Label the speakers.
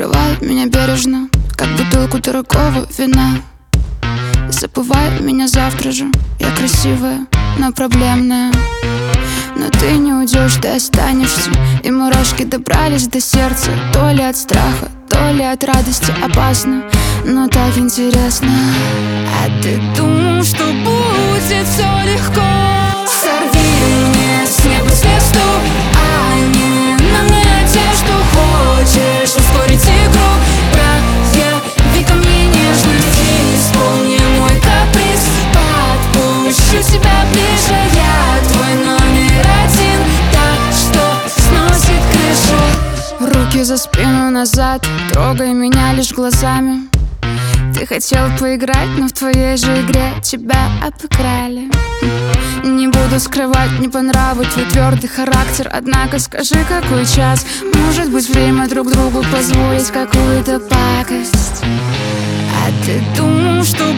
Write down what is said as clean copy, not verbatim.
Speaker 1: Накрывай меня бережно, как бутылку дорогого вина. Забывай меня завтра же, я красивая, но проблемная. Но ты не уйдешь, ты останешься. И мурашки добрались до сердца. То ли от страха, то ли от радости. Опасно, но так интересно. А ты думал, что будет все легко? Сорви мне с неба звезду, а не намяни те, что хочешь. Ускорить игру, прояви ко мне нежность и исполни мой каприз. Подпущу тебя ближе, я твой номер один, так что сносит крышу. Руки за спину назад, трогай меня лишь глазами. Ты хотел поиграть, но в твоей же игре тебя обыграли. Не буду скрывать не по нраву твой твердый характер. Однако скажи, какой час? Может быть, время друг другу позволить какую-то пакость? А ты думал, что